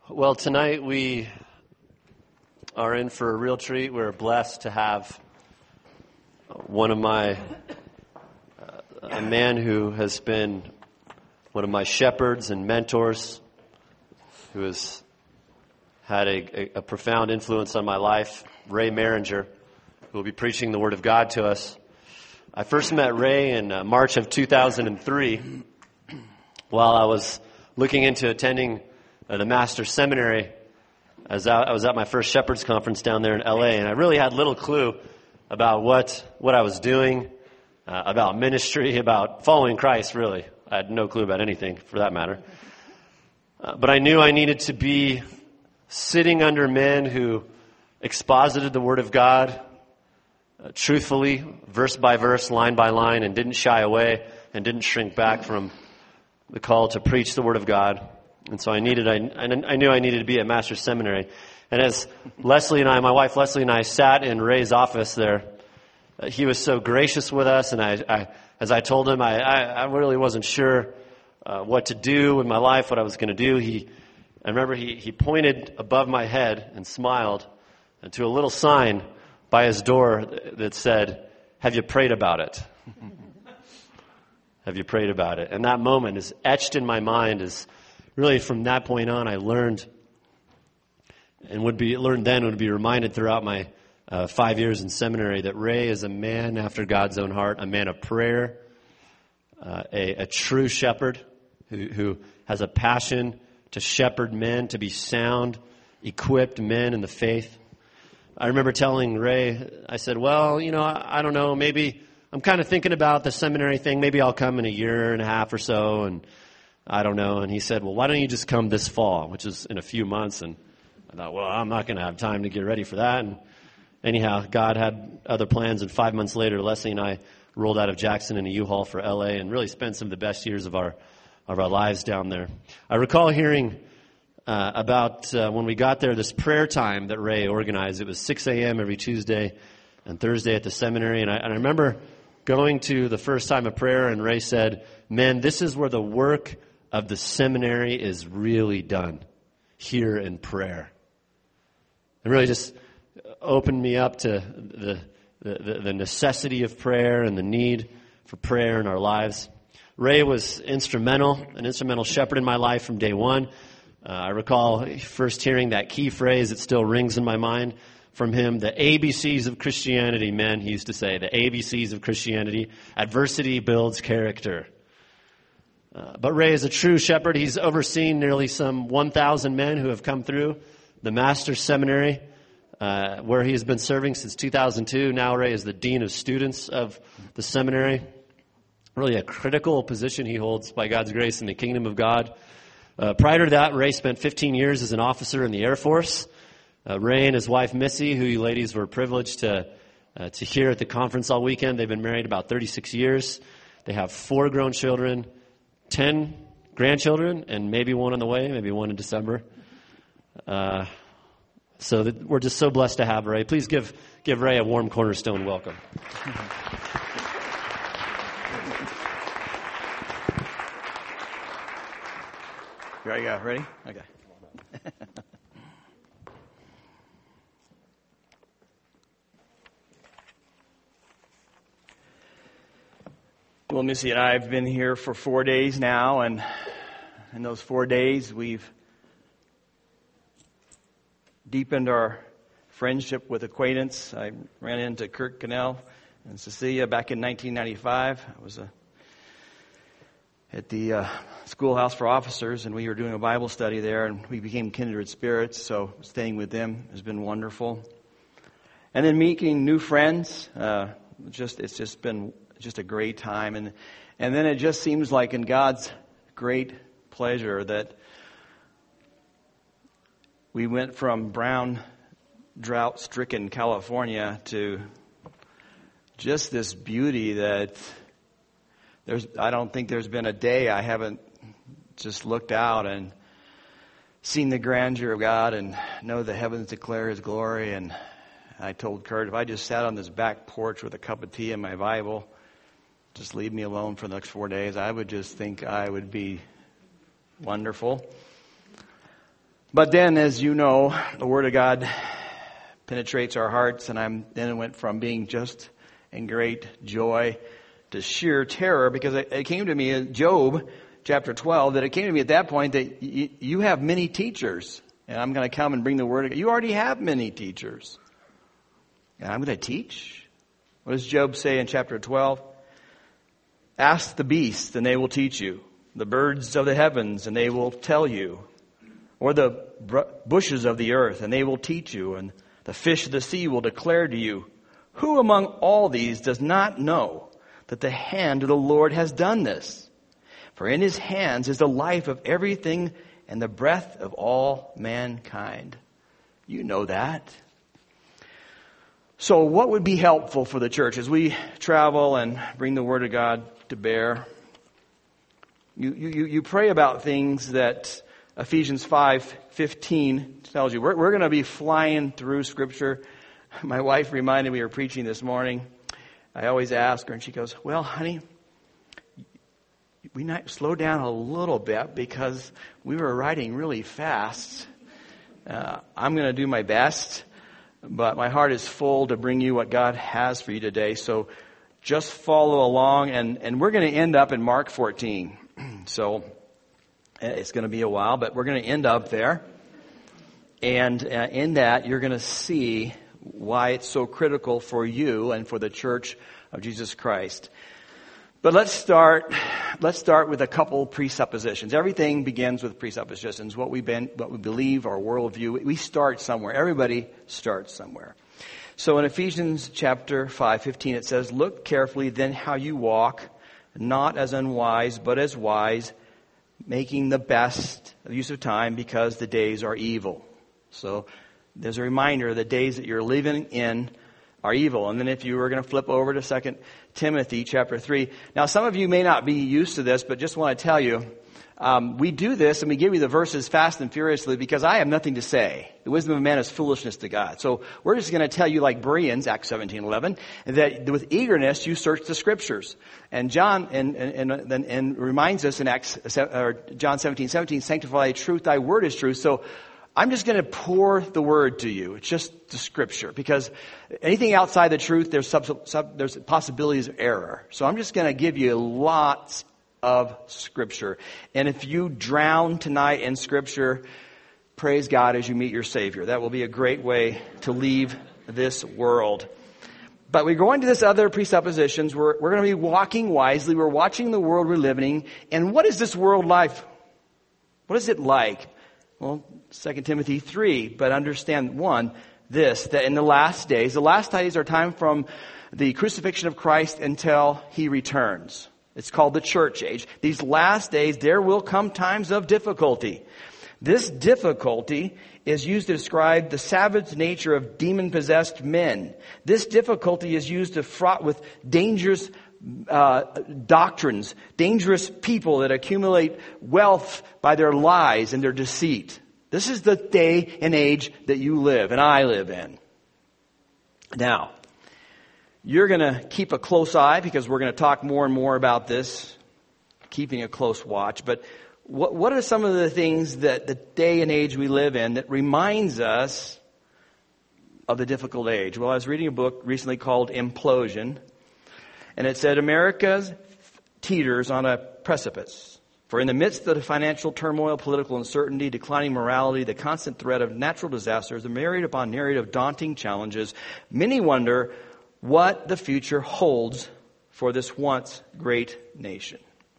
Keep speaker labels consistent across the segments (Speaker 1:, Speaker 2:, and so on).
Speaker 1: Well, tonight we are in for a real treat. We're blessed to have a man who has been one of my shepherds and mentors, who has had a profound influence on my life, Ray Maringer, who will be preaching the Word of God to us. I first met Ray in March of 2003 while I was looking into attending the Master's Seminary. I was at my first Shepherd's Conference down there in L.A., and I really had little clue about what I was doing, about ministry, about following Christ, really. I had no clue about anything, for that matter. But I knew I needed to be sitting under men who exposited the Word of God truthfully, verse by verse, line by line, and didn't shy away and didn't shrink back from the call to preach the Word of God. And so I knew I needed to be at Master's Seminary. And as my wife Leslie and I sat in Ray's office there, he was so gracious with us. And as I told him, I really wasn't sure what to do with my life, what I was going to do. I remember he pointed above my head and smiled to a little sign by his door that said, "Have you prayed about it?" Have you prayed about it? And that moment is etched in my mind as really, from that point on, I learned and would be reminded throughout my 5 years in seminary that Ray is a man after God's own heart, a man of prayer, a true shepherd who has a passion to shepherd men, to be sound, equipped men in the faith. I remember telling Ray, I said, well, I don't know, maybe I'm kind of thinking about the seminary thing. Maybe I'll come in a year and a half or so, and I don't know. And he said, well, why don't you just come this fall, which is in a few months. And I thought, well, I'm not going to have time to get ready for that. And anyhow, God had other plans. And 5 months later, Leslie and I rolled out of Jackson in a U-Haul for L.A. and really spent some of the best years of our lives down there. I recall hearing about when we got there, this prayer time that Ray organized. It was 6 a.m. every Tuesday and Thursday at the seminary. And I remember going to the first time of prayer, and Ray said, "Man, this is where the work of the seminary is really done, here in prayer." It really just opened me up to the necessity of prayer and the need for prayer in our lives. Ray was an instrumental shepherd in my life from day one. I recall first hearing that key phrase that still rings in my mind from him, the ABCs of Christianity, men, he used to say, the ABCs of Christianity. Adversity builds character. But Ray is a true shepherd. He's overseen nearly some 1,000 men who have come through the Master's Seminary, where he has been serving since 2002. Now Ray is the Dean of Students of the seminary. Really a critical position he holds by God's grace in the kingdom of God. Prior to that, Ray spent 15 years as an officer in the Air Force. Ray and his wife Missy, who you ladies were privileged to hear at the conference all weekend, they've been married about 36 years. They have 4 grown children, 10 grandchildren, and maybe one on the way, maybe one in December. We're just so blessed to have Ray. Please give Ray a warm Cornerstone welcome.
Speaker 2: Here I go. Ready? Okay. Well, Missy and I have been here for 4 days now, and in those 4 days we've deepened our friendship with acquaintance. I ran into Kurt Cannell and Cecilia back in 1995. I was at the schoolhouse for officers, and we were doing a Bible study there, and we became kindred spirits, so staying with them has been wonderful. And then meeting new friends, it's just been a great time. And then it just seems like in God's great pleasure that we went from brown, drought-stricken California to just this beauty that I don't think there's been a day I haven't just looked out and seen the grandeur of God and know the heavens declare His glory. And I told Kurt, if I just sat on this back porch with a cup of tea and my Bible, just leave me alone for the next 4 days, I would just think I would be wonderful. But then, as you know, the Word of God penetrates our hearts, and then it went from being just and great joy to sheer terror, because it came to me in Job chapter 12, that it came to me at that point that you have many teachers, and I'm going to come and bring the Word of God. You already have many teachers, and I'm going to teach? What does Job say in chapter 12? Ask the beasts, and they will teach you. The birds of the heavens, and they will tell you. Or the bushes of the earth, and they will teach you. And the fish of the sea will declare to you. Who among all these does not know that the hand of the Lord has done this? For in his hands is the life of everything and the breath of all mankind. You know that. So what would be helpful for the church as we travel and bring the Word of God to bear? You pray about things that Ephesians 5:15 tells you. We're going to be flying through Scripture. My wife reminded me we were preaching this morning. I always ask her, and she goes, well, honey, we might slow down a little bit because we were writing really fast. I'm going to do my best, but my heart is full to bring you what God has for you today. So just follow along, and we're going to end up in Mark 14. So it's going to be a while, but we're going to end up there. And in that, you're going to see why it's so critical for you and for the Church of Jesus Christ. But let's start with a couple presuppositions. Everything begins with presuppositions. What we believe, our worldview. We start somewhere. Everybody starts somewhere. So in Ephesians chapter 5:15, it says, "Look carefully then how you walk, not as unwise, but as wise, making the best of use of time, because the days are evil." So there's a reminder, the days that you're living in are evil. And then if you were going to flip over to 2 Timothy chapter 3. Now some of you may not be used to this, but just want to tell you, we do this and we give you the verses fast and furiously because I have nothing to say. The wisdom of man is foolishness to God. So we're just going to tell you, like Bereans, Acts 17:11, that with eagerness you search the Scriptures. And John and reminds us in John 17:17, sanctify truth, thy word is truth. So I'm just going to pour the word to you. It's just the Scripture, because anything outside the truth, there's possibilities of error. So I'm just going to give you lots of Scripture. And if you drown tonight in Scripture, praise God as you meet your Savior. That will be a great way to leave this world. But we go into this other presuppositions. We're going to be walking wisely. We're watching the world we're living in. And what is this world life? What is it like? Well, 2 Timothy 3, but understand that in the last days are time from the crucifixion of Christ until He returns. It's called the church age. These last days, there will come times of difficulty. This difficulty is used to describe the savage nature of demon-possessed men. This difficulty is used to fraught with dangerous doctrines, dangerous people that accumulate wealth by their lies and their deceit. This is the day and age that you live and I live in. Now, you're going to keep a close eye because we're going to talk more and more about this, keeping a close watch. But what are some of the things that the day and age we live in that reminds us of the difficult age? Well, I was reading a book recently called Implosion. And it said, America teeters on a precipice. For in the midst of the financial turmoil, political uncertainty, declining morality, the constant threat of natural disasters, the myriad upon myriad of daunting challenges, many wonder what the future holds for this once great nation.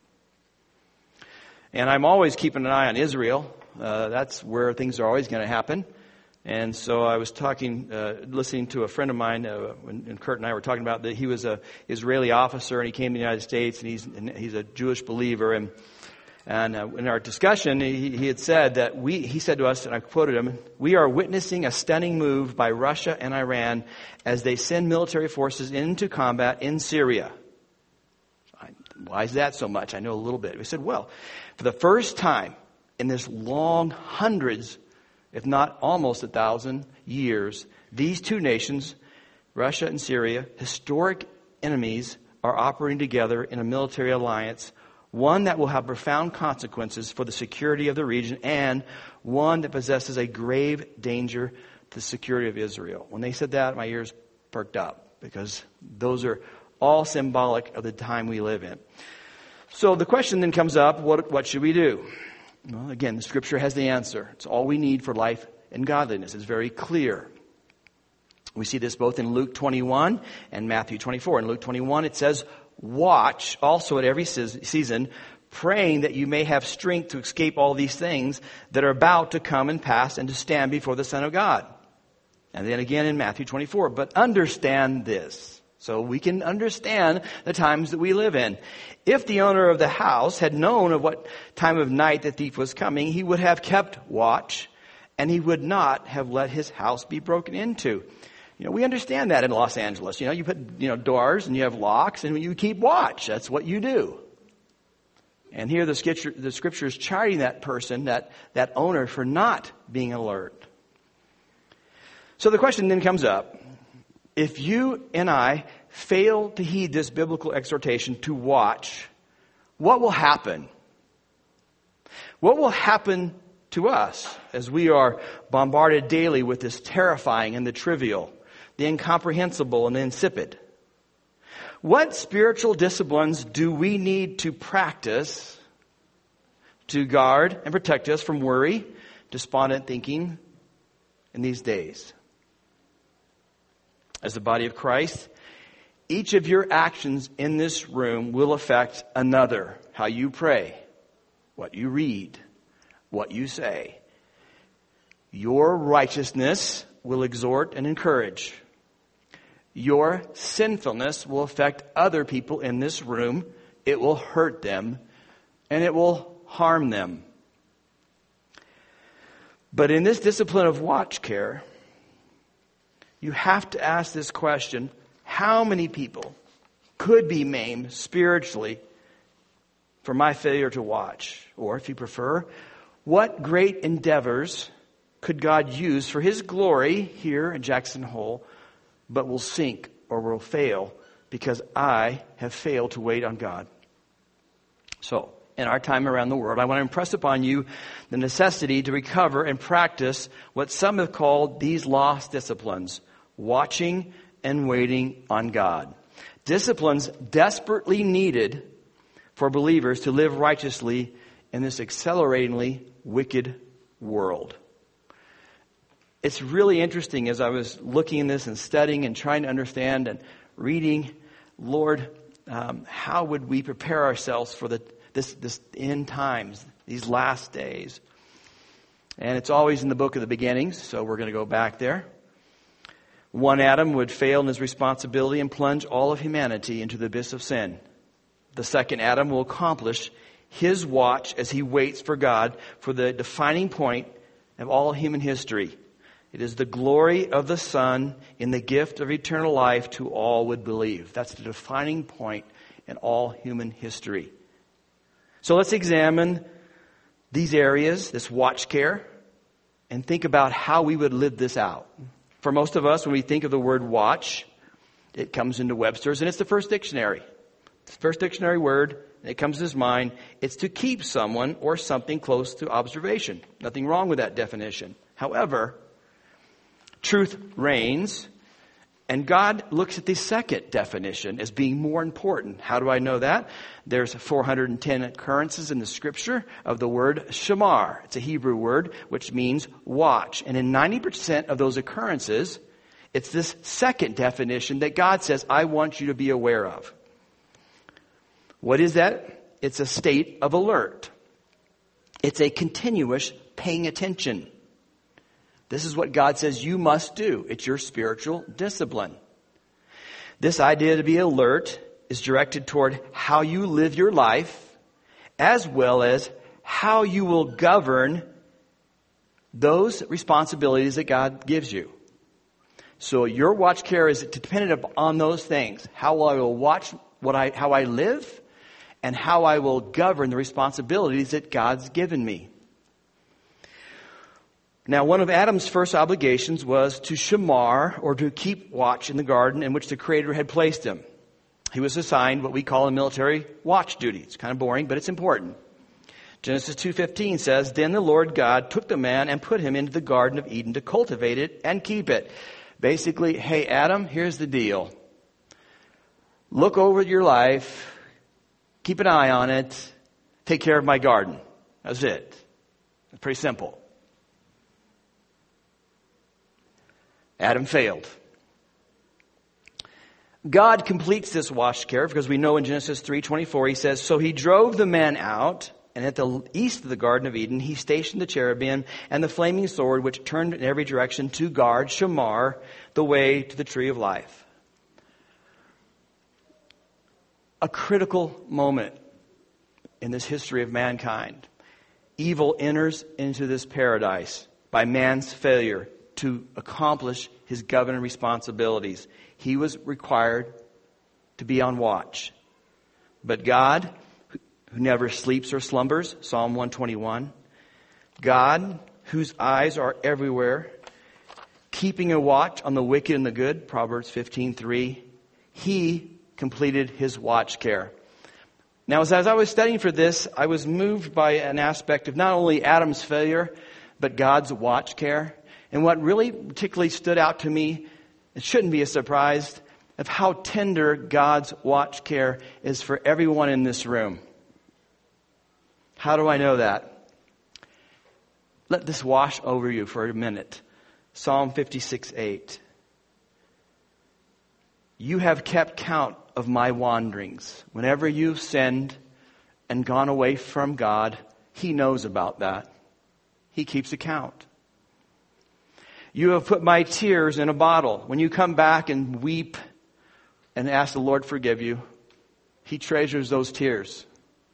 Speaker 2: And I'm always keeping an eye on Israel. That's where things are always going to happen. And so I was listening to a friend of mine, when Kurt and I were talking about that he was an Israeli officer and he came to the United States and he's a Jewish believer. And in our discussion, he had said that he said to us, and I quoted him, "We are witnessing a stunning move by Russia and Iran as they send military forces into combat in Syria." Why is that so much? I know a little bit. We said, well, for the first time in this long hundreds, if not almost 1,000 years, these two nations, Russia and Syria, historic enemies, are operating together in a military alliance, one that will have profound consequences for the security of the region, and one that possesses a grave danger to the security of Israel. When they said that, my ears perked up, because those are all symbolic of the time we live in. So the question then comes up, what should we do? Well, again, the Scripture has the answer. It's all we need for life and godliness. It's very clear. We see this both in Luke 21 and Matthew 24. In Luke 21, it says, watch also at every season, praying that you may have strength to escape all these things that are about to come and pass, and to stand before the Son of God. And then again in Matthew 24, but understand this. So we can understand the times that we live in. If the owner of the house had known of what time of night the thief was coming, he would have kept watch, and he would not have let his house be broken into. We understand that in Los Angeles. You put, doors and you have locks and you keep watch. That's what you do. And here the scripture is chiding that person, that owner, for not being alert. So the question then comes up. If you and I fail to heed this biblical exhortation to watch, what will happen? What will happen to us as we are bombarded daily with this terrifying and the trivial, the incomprehensible and the insipid? What spiritual disciplines do we need to practice to guard and protect us from worry, despondent thinking in these days? As the body of Christ, each of your actions in this room will affect another. How you pray, what you read, what you say. Your righteousness will exhort and encourage. Your sinfulness will affect other people in this room. It will hurt them, and it will harm them. But in this discipline of watch care, you have to ask this question: how many people could be maimed spiritually for my failure to watch? Or if you prefer, what great endeavors could God use for His glory here at Jackson Hole, but will sink or will fail because I have failed to wait on God? So, in our time around the world, I want to impress upon you the necessity to recover and practice what some have called these lost disciplines: watching and waiting on God. Disciplines desperately needed for believers to live righteously in this acceleratingly wicked world. It's really interesting as I was looking at this and studying and trying to understand and reading, Lord, how would we prepare ourselves for this end times, these last days? And it's always in the book of the beginnings, so we're going to go back there. One Adam would fail in his responsibility and plunge all of humanity into the abyss of sin. The second Adam will accomplish his watch as he waits for God for the defining point of all human history. It is the glory of the Son in the gift of eternal life to all would believe. That's the defining point in all human history. So let's examine these areas, this watch care, and think about how we would live this out. For most of us, when we think of the word watch, it comes into Webster's, and it's the first dictionary. It's the first dictionary word, and it comes to his mind. It's to keep someone or something close to observation. Nothing wrong with that definition. However, truth reigns, and God looks at the second definition as being more important. How do I know that? There's 410 occurrences in the Scripture of the word shamar. It's a Hebrew word which means watch. And in 90% of those occurrences, it's this second definition that God says, I want you to be aware of. What is that? It's a state of alert. It's a continuous paying attention. This is what God says you must do. It's your spiritual discipline. This idea to be alert is directed toward how you live your life, as well as how you will govern those responsibilities that God gives you. So your watch care is dependent on those things. How I will watch how I live, and how I will govern the responsibilities that God's given me. Now, one of Adam's first obligations was to shamar, or to keep watch in the garden in which the Creator had placed him. He was assigned what we call a military watch duty. It's kind of boring, but it's important. Genesis 2:15 says, "Then the Lord God took the man and put him into the Garden of Eden to cultivate it and keep it." Basically, hey, Adam, here's the deal. Look over your life, keep an eye on it, take care of my garden. That's it. It's pretty simple. Adam failed. God completes this watch care because we know in Genesis 3:24 he says, "So he drove the man out, and at the east of the Garden of Eden he stationed the cherubim and the flaming sword which turned in every direction to guard Shamar, the way to the tree of life." A critical moment in this history of mankind. Evil enters into this paradise by man's failure to accomplish his governing responsibilities. He was required to be on watch. But God, who never sleeps or slumbers, Psalm 121, God, whose eyes are everywhere, keeping a watch on the wicked and the good, Proverbs 15:3, he completed his watch care. Now, as I was studying for this, I was moved by an aspect of not only Adam's failure, but God's watch care. And what really particularly stood out to me, it shouldn't be a surprise, of how tender God's watch care is for everyone in this room. How do I know that? Let this wash over you for a minute. Psalm 56:8. "You have kept count of my wanderings." Whenever you've sinned and gone away from God, He knows about that. He keeps account. "You have put my tears in a bottle." When you come back and weep and ask the Lord forgive you, He treasures those tears.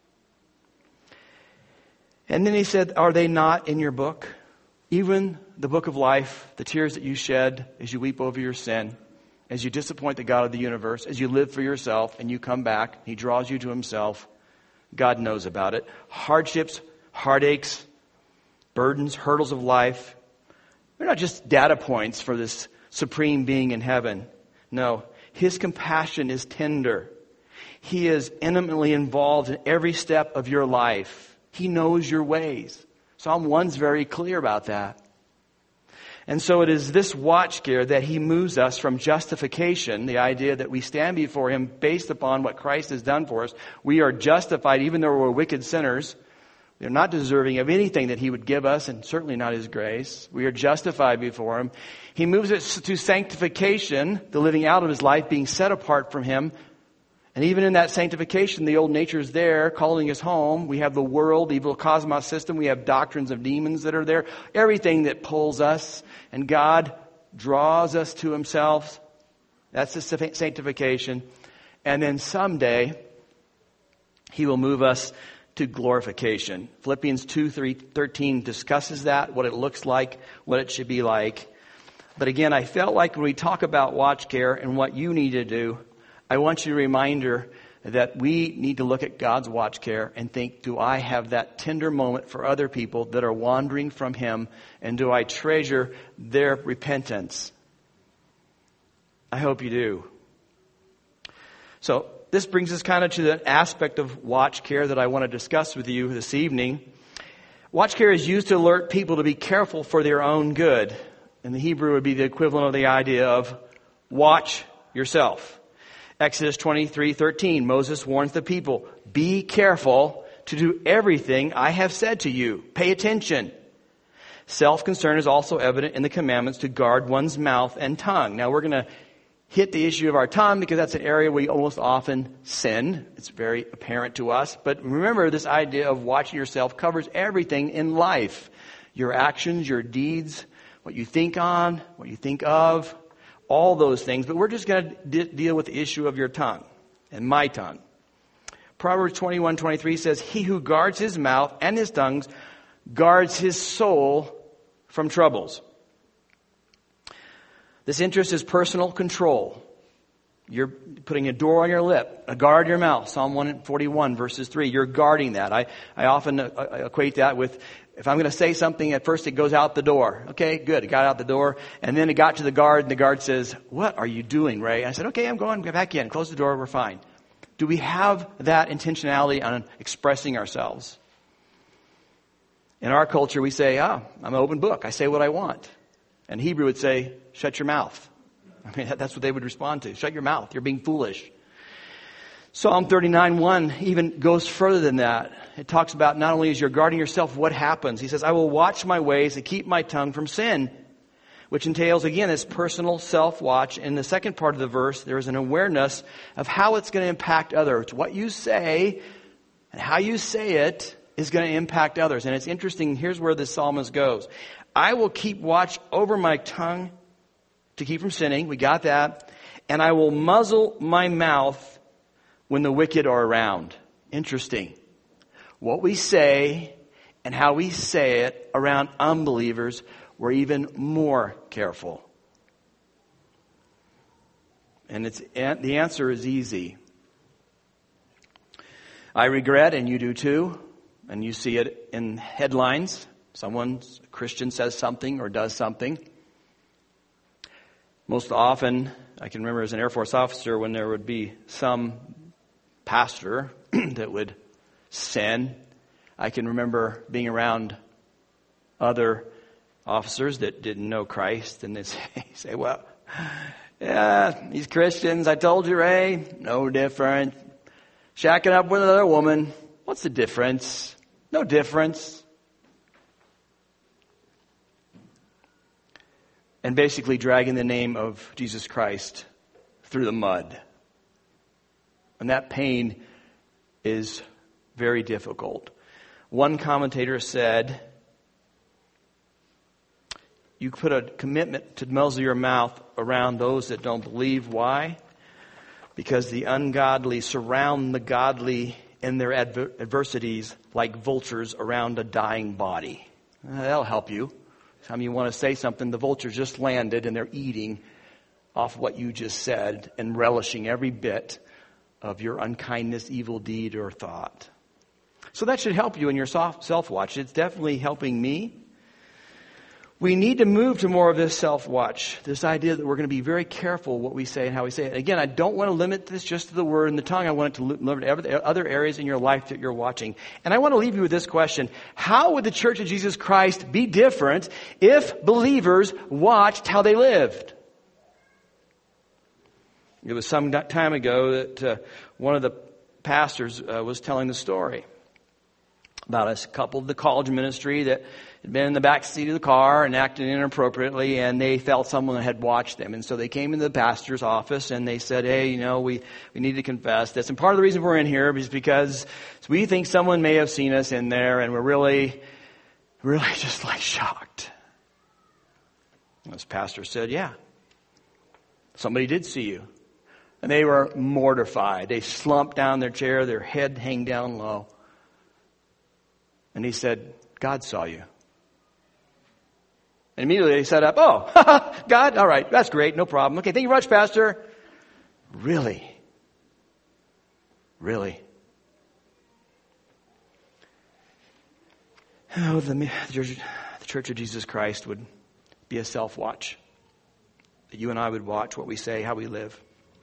Speaker 2: And then He said, "Are they not in your book?" Even the book of life, the tears that you shed as you weep over your sin, as you disappoint the God of the universe, as you live for yourself and you come back, He draws you to Himself. God knows about it. Hardships, heartaches, burdens, hurdles of life, they're not just data points for this supreme being in heaven. No, His compassion is tender. He is intimately involved in every step of your life. He knows your ways. Psalm 1's very clear about that. And so it is this watch care that He moves us from justification, the idea that we stand before Him based upon what Christ has done for us. We are justified even though we're wicked sinners. We are not deserving of anything that He would give us, and certainly not His grace. We are justified before Him. He moves us to sanctification, the living out of His life, being set apart from Him. And even in that sanctification, the old nature is there, calling us home. We have the world, the evil cosmos system. We have doctrines of demons that are there. Everything that pulls us. And God draws us to Himself. That's the sanctification. And then someday, He will move us to glorification. Philippians 2:13 discusses that, what it looks like, what it should be like. But again, I felt like when we talk about watch care and what you need to do, I want you a reminder that we need to look at God's watch care and think, do I have that tender moment for other people that are wandering from Him? And do I treasure their repentance? I hope you do. So this brings us kind of to the aspect of watch care that I want to discuss with you this evening. Watch care is used to alert people to be careful for their own good. In the Hebrew, it would be the equivalent of the idea of watch yourself. Exodus 23:13, Moses warns the people, "Be careful to do everything I have said to you. Pay attention." Self-concern is also evident in the commandments to guard one's mouth and tongue. Now we're going to hit the issue of our tongue because that's an area we almost often sin. It's very apparent to us. But remember, this idea of watching yourself covers everything in life. Your actions, your deeds, what you think on, what you think of, all those things. But we're just going to deal with the issue of your tongue and my tongue. Proverbs 21:23 says, "He who guards his mouth and his tongues guards his soul from troubles." This interest is personal control. You're putting a door on your lip, a guard your mouth. Psalm 141 verses 3. You're guarding that. I often equate that with, if I'm going to say something, at first it goes out the door. Okay, good. It got out the door. And then it got to the guard, and the guard says, "What are you doing, Ray?" And I said, "Okay, I'm going back in. Close the door. We're fine." Do we have that intentionality on expressing ourselves? In our culture, we say, I'm an open book. I say what I want. And Hebrew would say, shut your mouth. I mean, that's what they would respond to. Shut your mouth. You're being foolish. Psalm 39:1 even goes further than that. It talks about not only as you're guarding yourself, what happens. He says, I will watch my ways and keep my tongue from sin, which entails, again, this personal self-watch. In the second part of the verse, there is an awareness of how it's going to impact others. What you say and how you say it is going to impact others. And it's interesting. Here's where the psalmist goes. I will keep watch over my tongue to keep from sinning. We got that. And I will muzzle my mouth when the wicked are around. Interesting. What we say and how we say it around unbelievers, we're even more careful. And the answer is easy. I regret, and you do too, and you see it in headlines. A Christian says something or does something. Most often, I can remember as an Air Force officer when there would be some pastor that would sin. I can remember being around other officers that didn't know Christ, and they say, well, yeah, these Christians, I told you, Ray, no different. Shacking up with another woman, what's the difference? No difference. And basically dragging the name of Jesus Christ through the mud. And that pain is very difficult. One commentator said, you put a commitment to muzzle your mouth around those that don't believe. Why? Because the ungodly surround the godly in their adversities like vultures around a dying body. That'll help you. Time you want to say something, the vultures just landed and they're eating off what you just said and relishing every bit of your unkindness, evil deed, or thought. So that should help you in your self-watch. It's definitely helping me. We need to move to more of this self-watch. This idea that we're going to be very careful what we say and how we say it. Again, I don't want to limit this just to the word and the tongue. I want it to limit to other areas in your life that you're watching. And I want to leave you with this question. How would the Church of Jesus Christ be different if believers watched how they lived? It was some time ago that one of the pastors was telling the story about a couple of the college ministry that had been in the back seat of the car and acted inappropriately, and they felt someone had watched them. And so they came into the pastor's office and they said, hey, we need to confess this. And part of the reason we're in here is because we think someone may have seen us in there, and we're really just like shocked. And this pastor said, yeah, somebody did see you. And they were mortified. They slumped down their chair, their head hang down low. And he said, God saw you. And immediately they sat up. Oh, God, all right, that's great, no problem. Okay, thank you very much, Pastor. Really? Oh, the Church of Jesus Christ would be a self-watch. That you and I would watch what we say, how we live.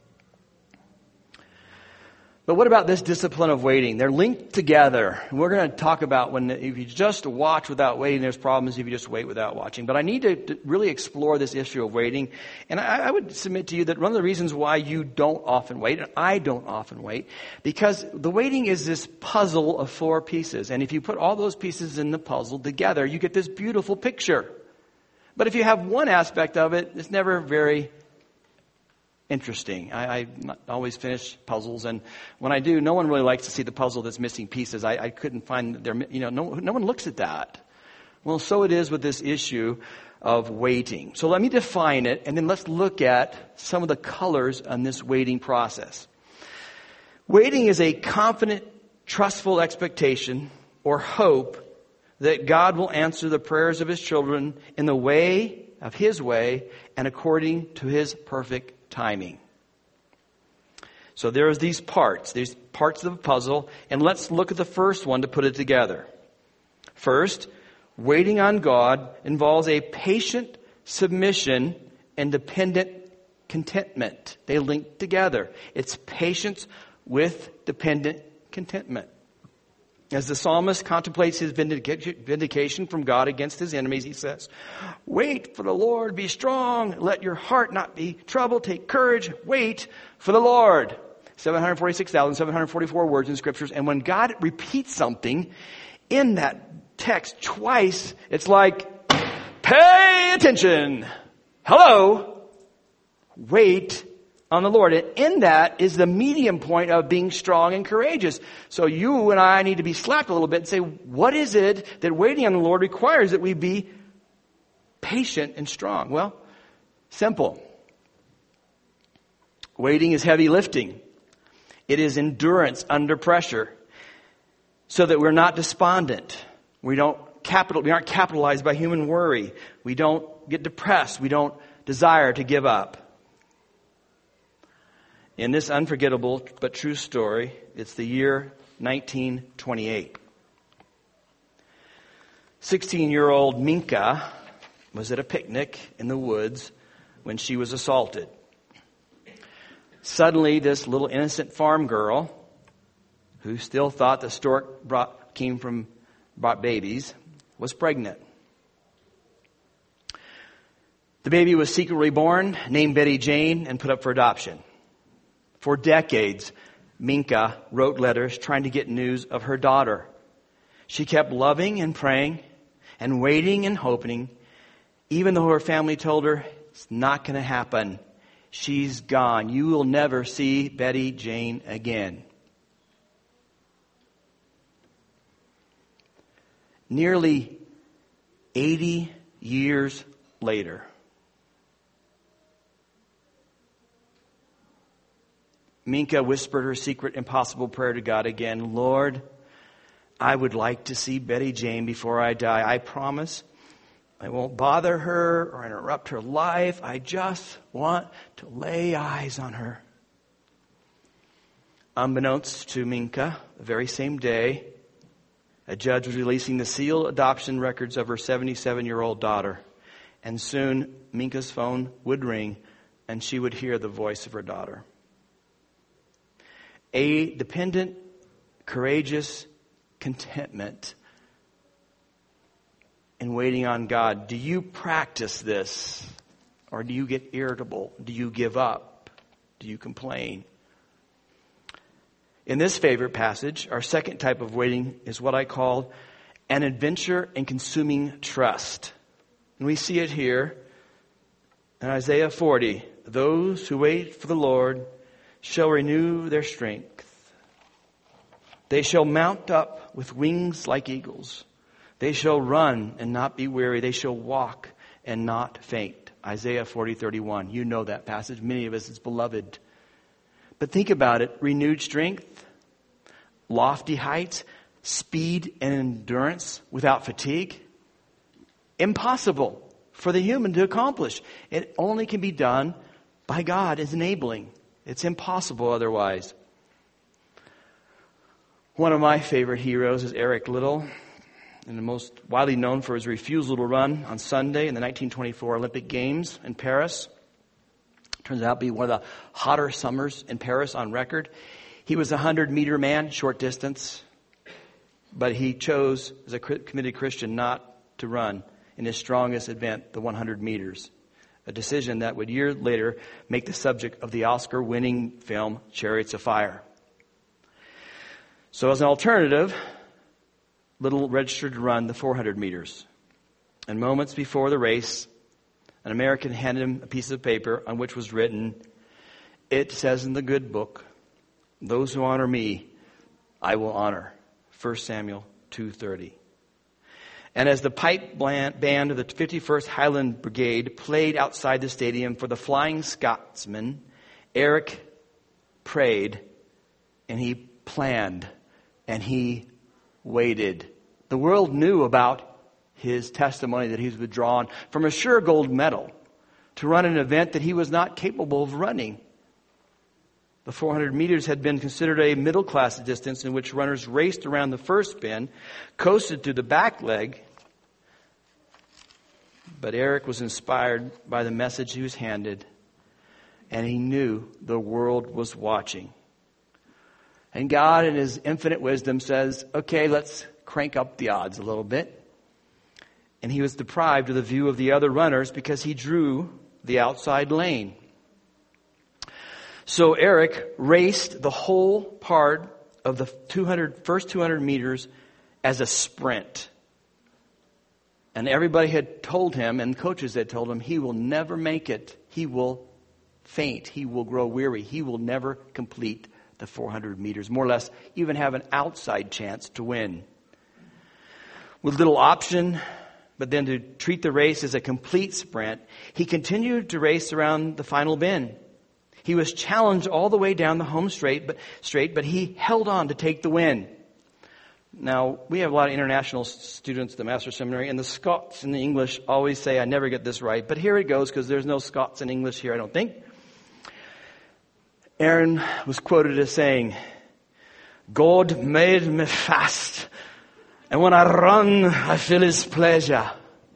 Speaker 2: But what about this discipline of waiting? They're linked together. We're going to talk about if you just watch without waiting, there's problems if you just wait without watching. But I need to really explore this issue of waiting. And I would submit to you that one of the reasons why you don't often wait, and I don't often wait, because the waiting is this puzzle of 4 pieces. And if you put all those pieces in the puzzle together, you get this beautiful picture. But if you have one aspect of it, it's never very interesting. I always finish puzzles, and when I do, no one really likes to see the puzzle that's missing pieces. I couldn't find no one looks at that. Well, so it is with this issue of waiting. So let me define it, and then let's look at some of the colors on this waiting process. Waiting is a confident, trustful expectation or hope that God will answer the prayers of His children in the way of His way and according to His perfect timing. So there's these parts of the puzzle, and let's look at the first one to put it together. First, waiting on God involves a patient submission and dependent contentment. They link together. It's patience with dependent contentment. As the psalmist contemplates his vindication from God against his enemies, he says, "Wait for the Lord, be strong, let your heart not be troubled, take courage, wait for the Lord." 746,744 words in scriptures. And when God repeats something in that text twice, it's like, pay attention. Hello. Wait on the Lord. And in that is the medium point of being strong and courageous. So you and I need to be slapped a little bit and say, what is it that waiting on the Lord requires that we be patient and strong? Well, simple. Waiting is heavy lifting. It is endurance under pressure so that we're not despondent. We aren't capitalized by human worry. We don't get depressed. We don't desire to give up. In this unforgettable but true story, it's the year 1928. 16-year-old Minka was at a picnic in the woods when she was assaulted. Suddenly, this little innocent farm girl, who still thought the stork brought babies, was pregnant. The baby was secretly born, named Betty Jane, and put up for adoption. For decades, Minka wrote letters trying to get news of her daughter. She kept loving and praying and waiting and hoping, even though her family told her it's not going to happen. She's gone. You will never see Betty Jane again. Nearly 80 years later, Minka whispered her secret impossible prayer to God again. "Lord, I would like to see Betty Jane before I die. I promise I won't bother her or interrupt her life. I just want to lay eyes on her." Unbeknownst to Minka, the very same day, a judge was releasing the sealed adoption records of her 77-year-old daughter. And soon, Minka's phone would ring and she would hear the voice of her daughter. A dependent, courageous contentment in waiting on God. Do you practice this? Or do you get irritable? Do you give up? Do you complain? In this favorite passage, our second type of waiting is what I call an adventure in consuming trust. And we see it here in Isaiah 40. "Those who wait for the Lord shall renew their strength. They shall mount up with wings like eagles. They shall run and not be weary. They shall walk and not faint." Isaiah 40:31. You know that passage. Many of us, it's beloved. But think about it. Renewed strength, lofty heights, speed and endurance without fatigue. Impossible for the human to accomplish. It only can be done by God as enabling. It's impossible otherwise. One of my favorite heroes is Eric Liddell, and the most widely known for his refusal to run on Sunday in the 1924 Olympic Games in Paris. Turns out to be one of the hotter summers in Paris on record. He was a 100-meter man, short distance, but he chose, as a committed Christian, not to run in his strongest event, the 100 meters. A decision that would years later make the subject of the Oscar-winning film Chariots of Fire. So as an alternative, Liddell registered to run the 400 meters. And moments before the race, an American handed him a piece of paper on which was written, "It says in the good book, those who honor me, I will honor." 1 Samuel 2:30. And as the pipe band of the 51st Highland Brigade played outside the stadium for the Flying Scotsman, Eric prayed and he planned and he waited. The world knew about his testimony that he was withdrawn from a sure gold medal to run an event that he was not capable of running. The 400 meters had been considered a middle-class distance in which runners raced around the first bend, coasted through the back leg. But Eric was inspired by the message he was handed, and he knew the world was watching. And God in His infinite wisdom says, okay, let's crank up the odds a little bit. And he was deprived of the view of the other runners because he drew the outside lane. So Eric raced the whole part of the first 200 meters as a sprint. And everybody had told him, and coaches had told him, he will never make it. He will faint. He will grow weary. He will never complete the 400 meters. More or less, even have an outside chance to win. With little option, but then to treat the race as a complete sprint, he continued to race around the final bend. He was challenged all the way down the home straight, but he held on to take the win. Now, we have a lot of international students at the Master's Seminary, and the Scots in the English always say, I never get this right, but here it goes, because there's no Scots in English here, I don't think. Aaron was quoted as saying, God made me fast, and when I run, I feel His pleasure.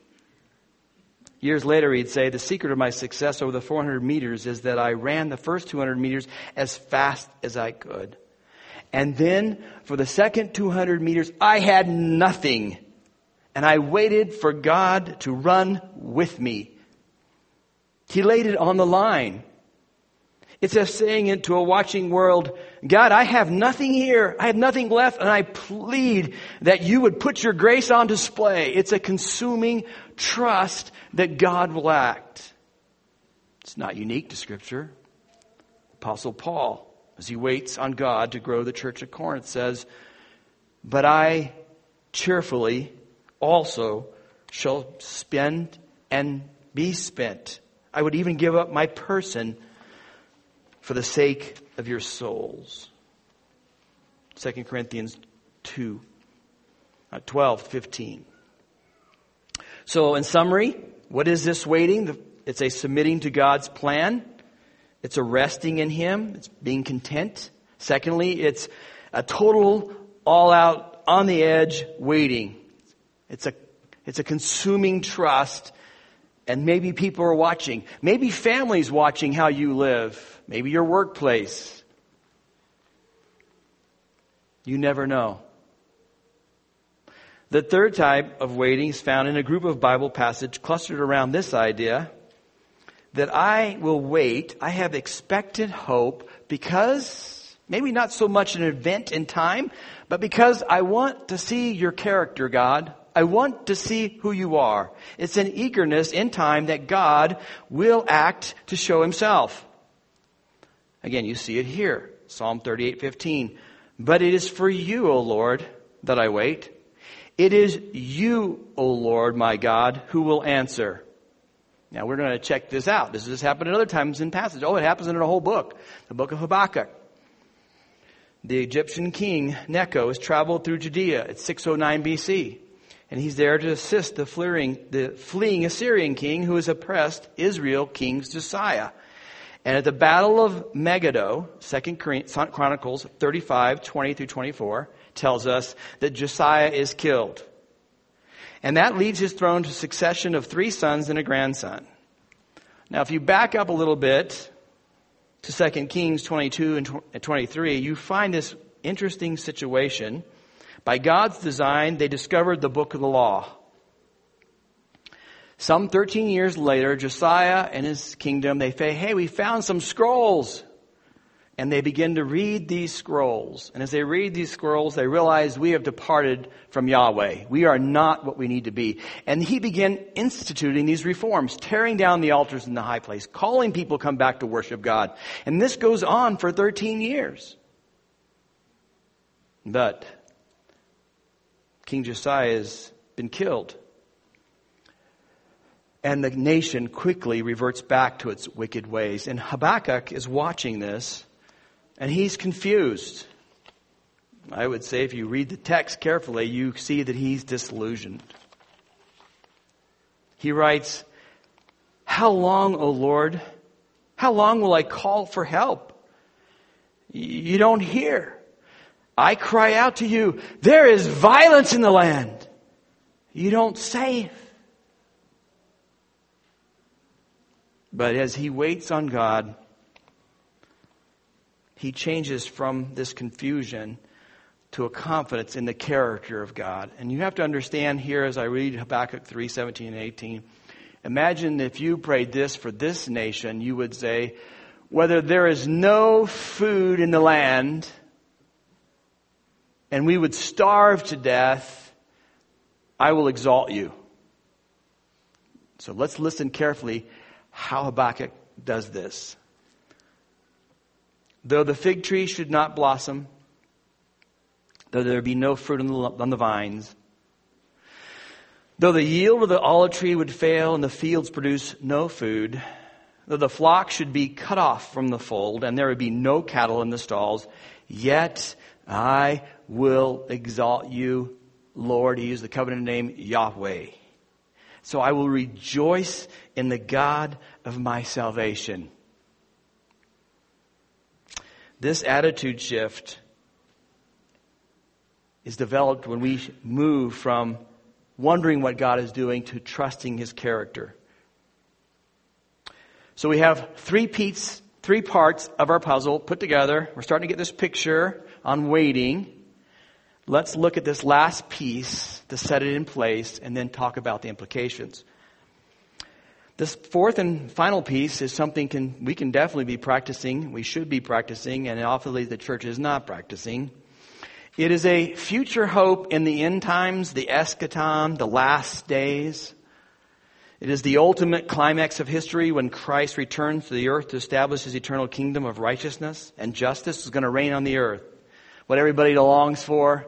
Speaker 2: Years later, he'd say, the secret of my success over the 400 meters is that I ran the first 200 meters as fast as I could. And then, for the second 200 meters, I had nothing. And I waited for God to run with me. He laid it on the line. It's as saying it to a watching world, God, I have nothing here. I have nothing left, and I plead that you would put your grace on display. It's a consuming trust that God will act. It's not unique to Scripture. Apostle Paul, as he waits on God to grow the church of Corinth, says, but I cheerfully also shall spend and be spent. I would even give up my person for the sake of your souls. 2 Corinthians 2, 12-15. So in summary, what is this waiting? It's a submitting to God's plan. It's a resting in Him. It's being content. Secondly, it's a total, all-out, on the edge waiting. It's a consuming trust. And maybe people are watching. Maybe families watching how you live. Maybe your workplace. You never know. The third type of waiting is found in a group of Bible passages clustered around this idea that I will wait. I have expectant hope because, maybe not so much an event in time, but because I want to see your character, God. I want to see who you are. It's an eagerness in time that God will act to show Himself. Again, you see it here. Psalm 38:15. But it is for you, O Lord, that I wait. It is you, O Lord, my God, who will answer. Now we're going to check this out. Does this happen at other times in passage? Oh, it happens in a whole book. The book of Habakkuk. The Egyptian king, Necho, has traveled through Judea at 609 BC. And he's there to assist the fleeing Assyrian king who has oppressed Israel, King Josiah. And at the Battle of Megiddo, 2 Chronicles 35:20-24, tells us that Josiah is killed. And that leads his throne to a succession of 3 sons and a grandson. Now, if you back up a little bit to 2 Kings 22 and 23, you find this interesting situation. By God's design, they discovered the book of the law. Some 13 years later, Josiah and his kingdom, they say, hey, we found some scrolls. And they begin to read these scrolls. And as they read these scrolls, they realize we have departed from Yahweh. We are not what we need to be. And he began instituting these reforms, tearing down the altars in the high place, calling people to come back to worship God. And this goes on for 13 years. But King Josiah has been killed. And the nation quickly reverts back to its wicked ways. And Habakkuk is watching this, and he's confused. I would say if you read the text carefully, you see that he's disillusioned. He writes, how long, O Lord? How long will I call for help? You don't hear. I cry out to you, there is violence in the land. You don't save. But as he waits on God, he changes from this confusion to a confidence in the character of God. And you have to understand here as I read Habakkuk 3:17 and 18, imagine if you prayed this for this nation, you would say, whether there is no food in the land and we would starve to death, I will exalt you. So let's listen carefully how Habakkuk does this. Though the fig tree should not blossom, though there be no fruit on the vines, though the yield of the olive tree would fail and the fields produce no food, though the flock should be cut off from the fold and there would be no cattle in the stalls, yet I will exalt you, Lord. He used the covenant name Yahweh. So I will rejoice in the God of my salvation. This attitude shift is developed when we move from wondering what God is doing to trusting His character. So we have three parts of our puzzle put together. We're starting to get this picture on waiting. Let's look at this last piece to set it in place and then talk about the implications. This fourth and final piece is something we can definitely be practicing. We should be practicing, and often the church is not practicing. It is a future hope in the end times, the eschaton, the last days. It is the ultimate climax of history when Christ returns to the earth to establish His eternal kingdom of righteousness and justice is going to reign on the earth. What everybody longs for,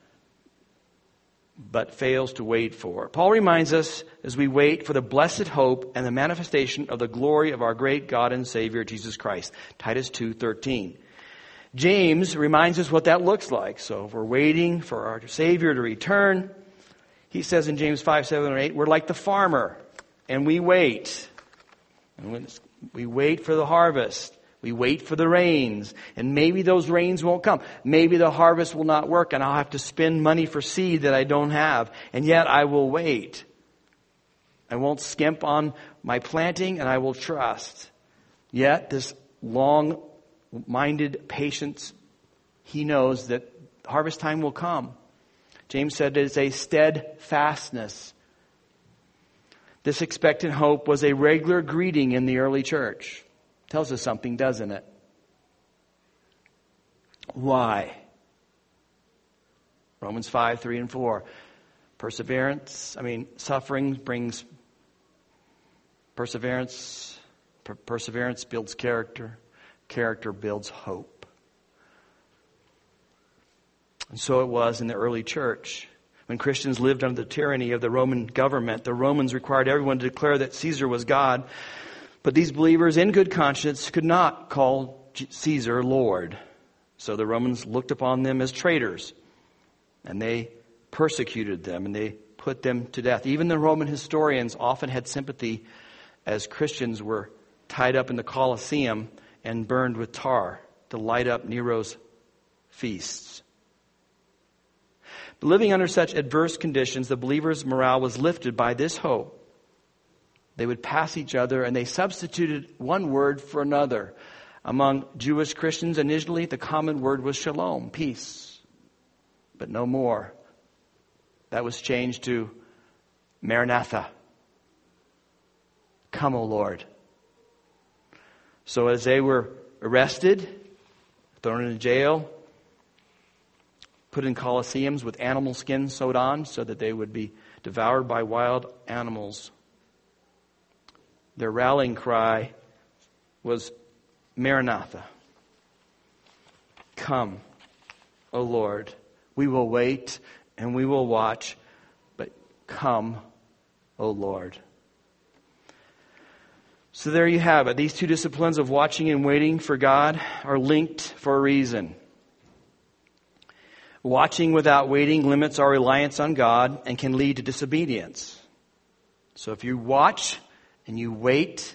Speaker 2: but fails to wait for. Paul reminds us as we wait for the blessed hope and the manifestation of the glory of our great God and Savior, Jesus Christ. Titus 2:13. James reminds us what that looks like. So if we're waiting for our Savior to return, he says in James 5:7-8, we're like the farmer, and we wait. And we wait for the harvest. We wait for the rains, and maybe those rains won't come. Maybe the harvest will not work, and I'll have to spend money for seed that I don't have. And yet I will wait. I won't skimp on my planting, and I will trust. Yet this long-minded patience, he knows that harvest time will come. James said it is a steadfastness. This expectant hope was a regular greeting in the early church. Tells us something, doesn't it? Why? Romans 5:3 and 4. Suffering brings perseverance. Perseverance builds character. Character builds hope. And so it was in the early church. When Christians lived under the tyranny of the Roman government, the Romans required everyone to declare that Caesar was God. But these believers in good conscience could not call Caesar Lord. So the Romans looked upon them as traitors. And they persecuted them and they put them to death. Even the Roman historians often had sympathy as Christians were tied up in the Colosseum and burned with tar to light up Nero's feasts. But living under such adverse conditions, the believers' morale was lifted by this hope. They would pass each other, and they substituted one word for another. Among Jewish Christians, initially, the common word was shalom, peace. But no more. That was changed to Maranatha. Come, O Lord. So as they were arrested, thrown into jail, put in colosseums with animal skins sewed on so that they would be devoured by wild animals, their rallying cry was Maranatha. Come, O Lord. We will wait and we will watch, but come, O Lord. So there you have it. These two disciplines of watching and waiting for God are linked for a reason. Watching without waiting limits our reliance on God and can lead to disobedience. So if you watch and you wait,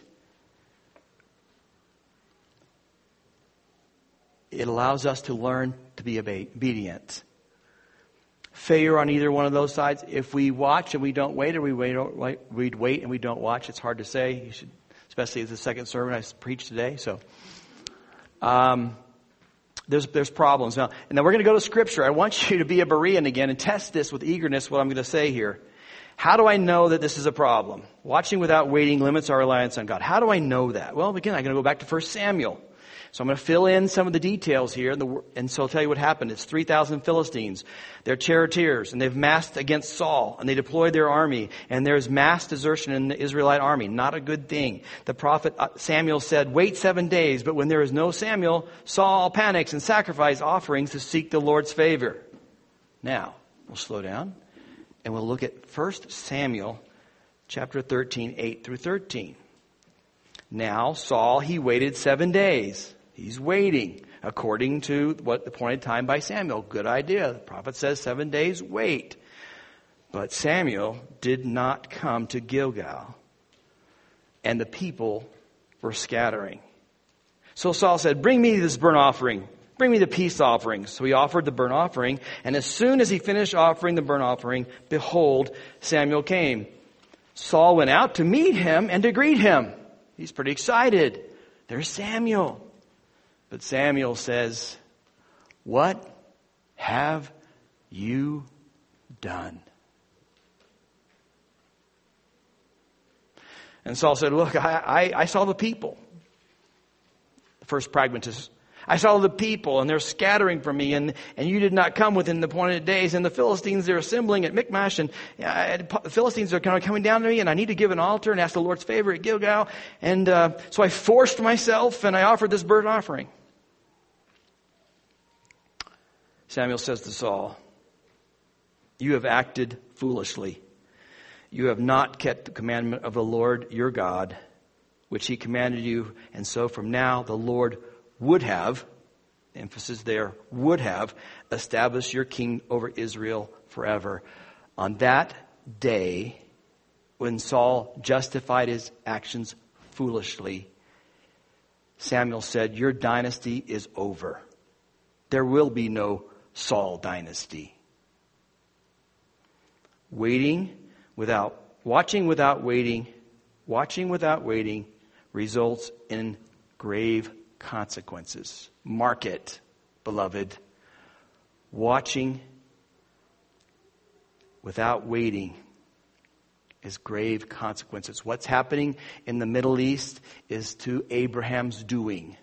Speaker 2: it allows us to learn to be obedient. Failure on either one of those sides. If we watch and we don't wait, or we wait and we don't watch, it's hard to say. You should, especially as the second sermon I preached today. So, There's problems. Now, and then we're going to go to Scripture. I want you to be a Berean again and test this with eagerness, what I'm going to say here. How do I know that this is a problem? Watching without waiting limits our reliance on God. How do I know that? Well, again, I'm going to go back to 1 Samuel. So I'm going to fill in some of the details here. And so I'll tell you what happened. It's 3,000 Philistines. They're charioteers, and they've massed against Saul, and they deployed their army. And there's mass desertion in the Israelite army. Not a good thing. The prophet Samuel said, wait 7 days. But when there is no Samuel, Saul panics and sacrifices offerings to seek the Lord's favor. Now, we'll slow down, and we'll look at 1 Samuel chapter 13, 8 through 13. Now, Saul, he waited 7 days. He's waiting according to what the appointed time by Samuel. Good idea. The prophet says 7 days, wait. But Samuel did not come to Gilgal, and the people were scattering. So Saul said, bring me this burnt offering. Bring me the peace offerings. So he offered the burnt offering, and as soon as he finished offering the burnt offering, behold, Samuel came. Saul went out to meet him and to greet him. He's pretty excited. There's Samuel. But Samuel says, what have you done? And Saul said, look, I saw the people. The first pragmatist. I saw the people, and they're scattering from me, and you did not come within the appointed days. And the Philistines, they're assembling at Michmash, and the Philistines are kind of coming down to me, and I need to give an altar and ask the Lord's favor at Gilgal. And so I forced myself, and I offered this burnt offering. Samuel says to Saul, you have acted foolishly. You have not kept the commandment of the Lord your God, which he commanded you. And so from now the Lord would have, emphasis there, would have established your king over Israel forever. On that day, when Saul justified his actions foolishly, Samuel said, your dynasty is over. There will be no Saul dynasty. Watching without waiting results in grave consequences. Mark it, beloved. Watching without waiting is grave consequences. What's happening in the Middle East is to Abraham's doing.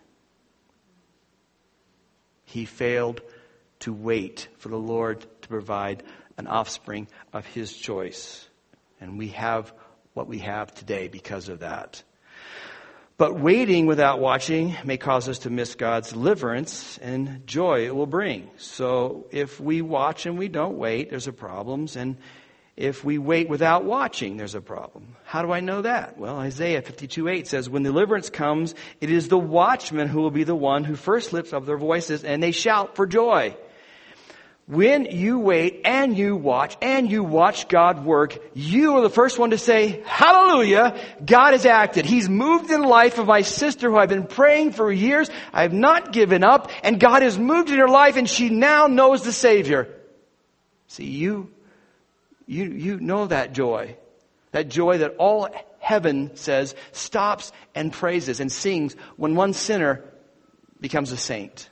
Speaker 2: He failed to wait for the Lord to provide an offspring of his choice. And we have what we have today because of that. But waiting without watching may cause us to miss God's deliverance and joy it will bring. So if we watch and we don't wait, there's a problem. And if we wait without watching, there's a problem. How do I know that? Well, Isaiah 52:8 says, when deliverance comes, it is the watchman who will be the one who first lifts up their voices, and they shout for joy. When you wait and you watch God work, you are the first one to say, hallelujah, God has acted. He's moved in the life of my sister who I've been praying for years. I have not given up, and God has moved in her life, and she now knows the Savior. See, you know that joy that all heaven says stops and praises and sings when one sinner becomes a saint.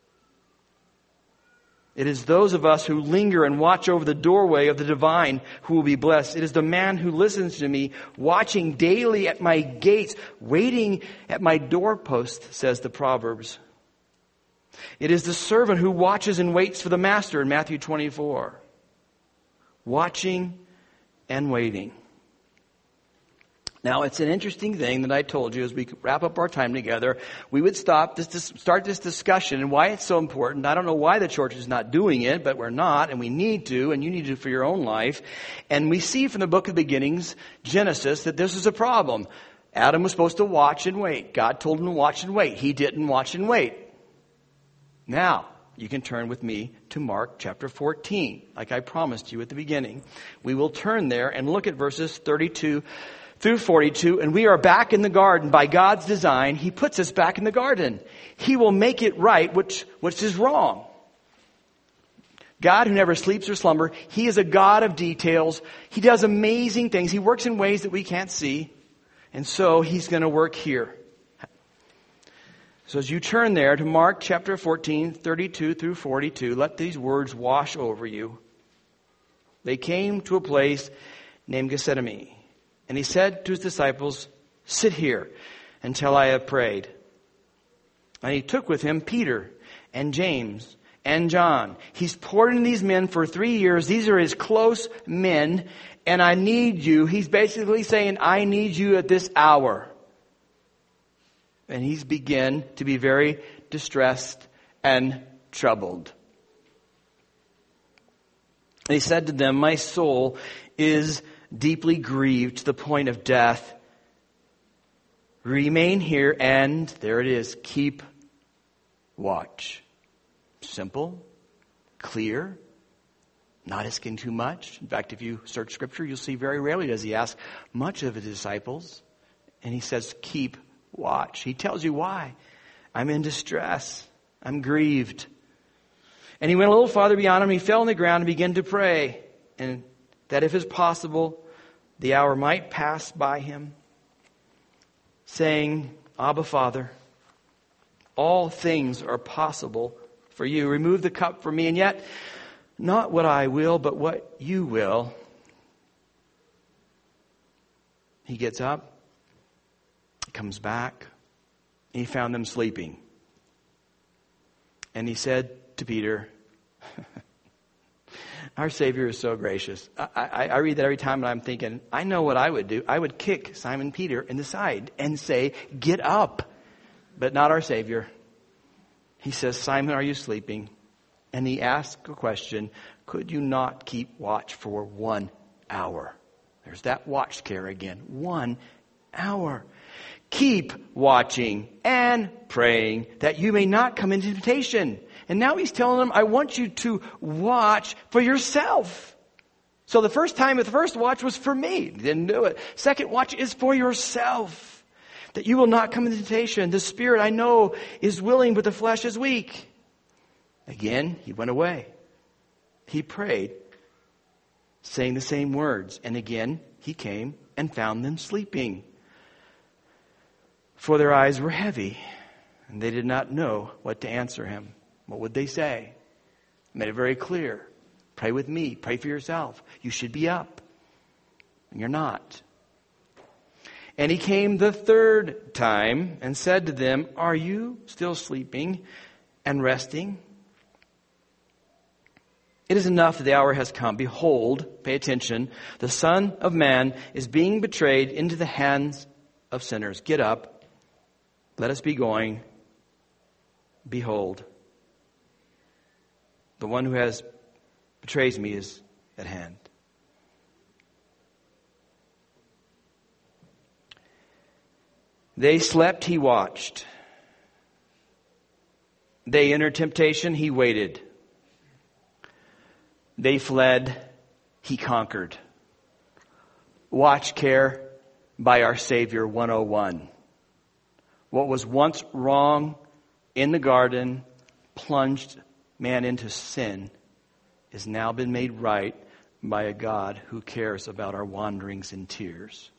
Speaker 2: It is those of us who linger and watch over the doorway of the divine who will be blessed. It is the man who listens to me, watching daily at my gates, waiting at my doorpost, says the Proverbs. It is the servant who watches and waits for the master in Matthew 24. Watching and waiting. Now, it's an interesting thing that I told you as we wrap up our time together. We would start this discussion and why it's so important. I don't know why the church is not doing it, but we're not, and we need to, and you need to for your own life. And we see from the book of beginnings, Genesis, that this is a problem. Adam was supposed to watch and wait. God told him to watch and wait. He didn't watch and wait. Now, you can turn with me to Mark chapter 14, like I promised you at the beginning. We will turn there and look at verses 32 through 42, and we are back in the garden by God's design. He puts us back in the garden. He will make it right, which is wrong. God who never sleeps or slumber, He is a God of details. He does amazing things. He works in ways that we can't see. And so He's going to work here. So as you turn there to Mark chapter 14, 32 through 42, let these words wash over you. They came to a place named Gethsemane, and he said to his disciples, "Sit here until I have prayed." And he took with him Peter and James and John. He's poured into these men for 3 years. These are his close men, and I need you. He's basically saying, I need you at this hour. And he's begun to be very distressed and troubled. And he said to them, "My soul is deeply grieved to the point of death. Remain here," and there it is, keep watch. Simple, clear, not asking too much. In fact, if you search Scripture, you'll see very rarely does he ask much of his disciples. And he says, keep watch. He tells you why. I'm in distress. I'm grieved. And he went a little farther beyond him. He fell on the ground and began to pray. And that if it's possible, the hour might pass by him, saying, "Abba, Father, all things are possible for you. Remove the cup from me, and yet not what I will, but what you will." He gets up, comes back, and he found them sleeping. And he said to Peter, our Savior is so gracious. I read that every time and I'm thinking, I know what I would do. I would kick Simon Peter in the side and say, "Get up." But not our Savior. He says, "Simon, are you sleeping?" And he asks a question, "Could you not keep watch for 1 hour?" There's that watch care again. 1 hour. Keep watching and praying that you may not come into temptation. And now he's telling them, I want you to watch for yourself. So the first watch was for me. Didn't do it. Second watch is for yourself. That you will not come into temptation. The spirit, I know, is willing, but the flesh is weak. Again, he went away. He prayed, saying the same words. And again, he came and found them sleeping. For their eyes were heavy, and they did not know what to answer him. What would they say? He made it very clear. Pray with me. Pray for yourself. You should be up. And you're not. And he came the third time and said to them, "Are you still sleeping and resting? It is enough that the hour has come. Behold," pay attention, "the Son of Man is being betrayed into the hands of sinners. Get up. Let us be going. Behold, the one who betrays me is at hand." They slept, he watched. They entered temptation, he waited. They fled, he conquered. Watch care by our Savior 101. What was once wrong in the garden, plunged man into sin, has now been made right by a God who cares about our wanderings and tears.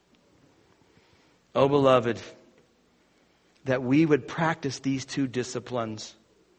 Speaker 2: Oh, beloved, that we would practice these two disciplines.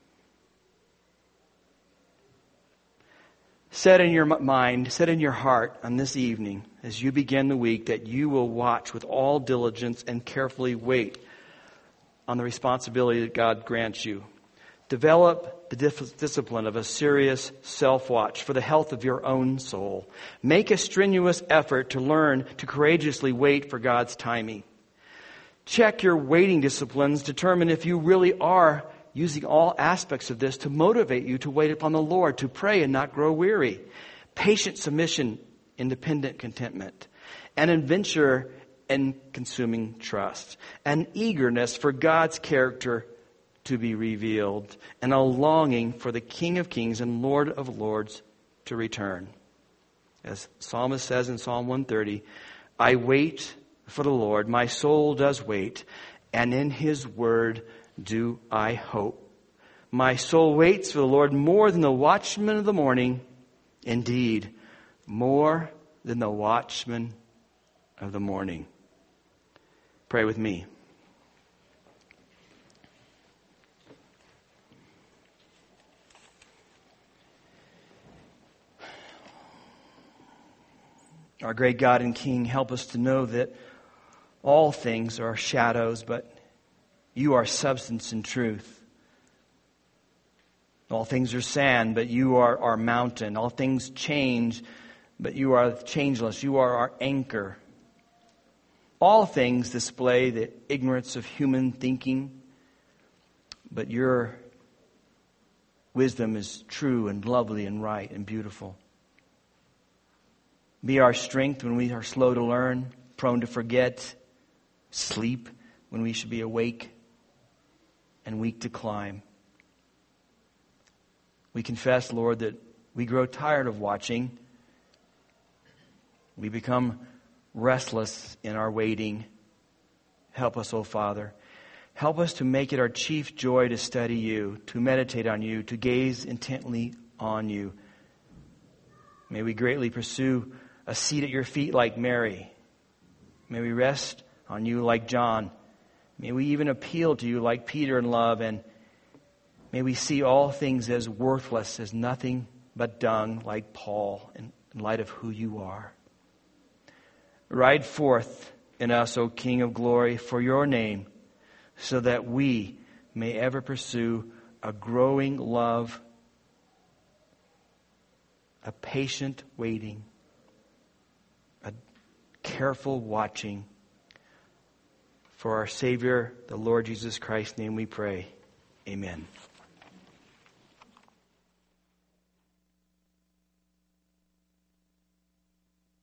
Speaker 2: Set in your mind, set in your heart on this evening as you begin the week that you will watch with all diligence and carefully wait on the responsibility that God grants you. Develop the discipline of a serious self-watch for the health of your own soul. Make a strenuous effort to learn to courageously wait for God's timing. Check your waiting disciplines. Determine if you really are using all aspects of this to motivate you to wait upon the Lord, to pray and not grow weary. Patient submission, independent contentment, an adventure and consuming trust, an eagerness for God's character to be revealed, and a longing for the King of Kings and Lord of Lords to return. As Psalmist says in Psalm 130, "I wait for the Lord, my soul does wait, and in his word do I hope. My soul waits for the Lord more than the watchmen of the morning, indeed, more than the watchmen of the morning." Pray with me. Our great God and King, help us to know that all things are shadows, but you are substance and truth. All things are sand, but you are our mountain. All things change, but you are changeless. You are our anchor. All things display the ignorance of human thinking, but your wisdom is true and lovely and right and beautiful. Be our strength when we are slow to learn, prone to forget, sleep when we should be awake, and weak to climb. We confess, Lord, that we grow tired of watching. We become restless in our waiting. Help us, O Father. Help us to make it our chief joy to study you, to meditate on you, to gaze intently on you. May we greatly pursue a seat at your feet like Mary. May we rest on you like John. May we even appeal to you like Peter in love, and may we see all things as worthless, as nothing but dung, like Paul, in light of who you are. Ride forth in us, O King of glory, for your name, so that we may ever pursue a growing love, a patient waiting, a careful watching. For our Savior, the Lord Jesus Christ's name we pray. Amen.